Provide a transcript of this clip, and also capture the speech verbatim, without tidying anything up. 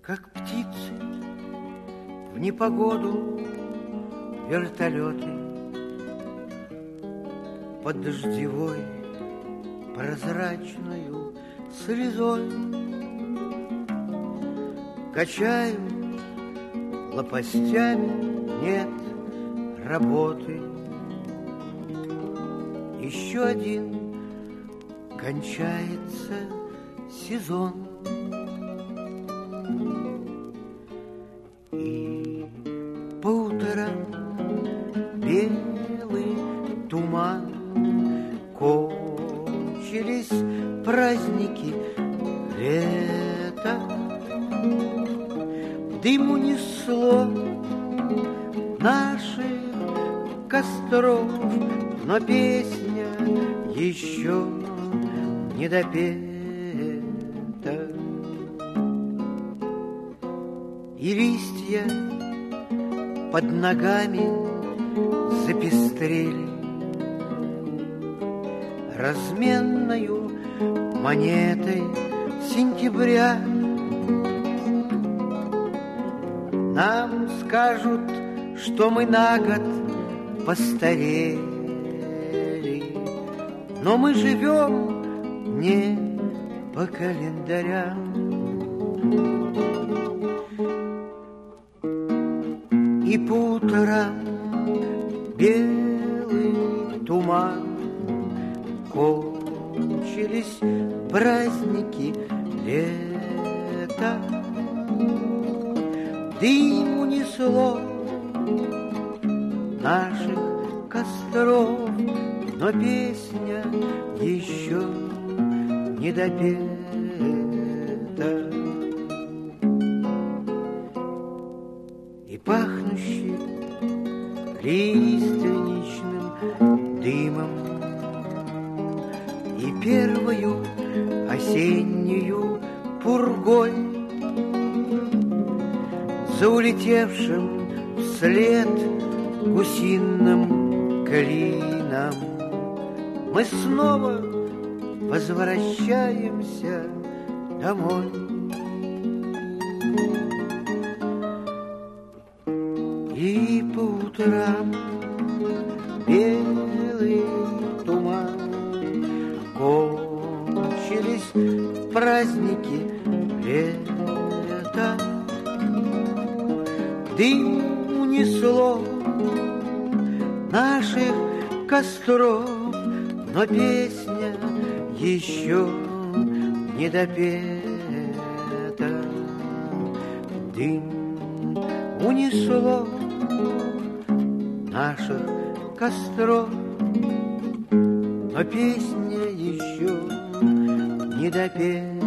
как птицы в непогоду вертолеты под дождевой прозрачную слезой качают лопастями, нет работы. Еще один кончается сезон. И по утрам белый туман, кончились праздники лета. Дым унесло наших костров, но песня еще не допета. И листья под ногами запестрели разменною монетой сентября. Нам скажут, что мы на год постарели, но мы живем не по календарям. И по утрам белый туман, кончились праздники лета. Дым унесло наших костров, но песня еще не допета. И пахнущий лиственничным дымом, и первою осеннюю пургой, за улетевшим вслед гусиным клином мы снова возвращаемся домой. И по утрам белый туман, кончились праздники лета. Дым унесло наших костров, но песня еще не допета. Дым унесло наших костров, но песня еще не допета.